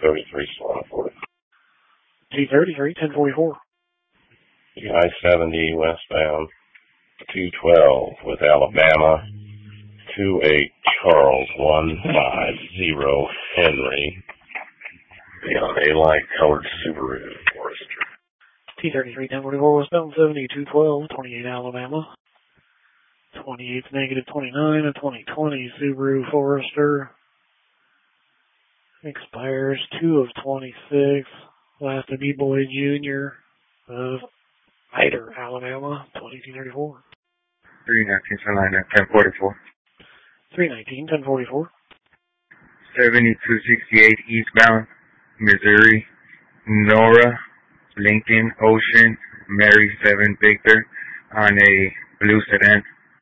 33 slot for it. T33, 1044. I-70 westbound, 212 with Alabama, 28 Charles, 150 Henry. On a light colored Subaru Forester. T33, 1044 westbound, 70, 212, 28 Alabama. 28's negative 29, a 2020 Subaru Forester. Expires 2 of 26. Last of B-Boy Jr. of Hyder, Alabama, 2234. 319 Salina, 1044. 319, 1044. 7268 eastbound, Missouri, Nora, Lincoln, Ocean, Mary 7 Victor on a blue sedan.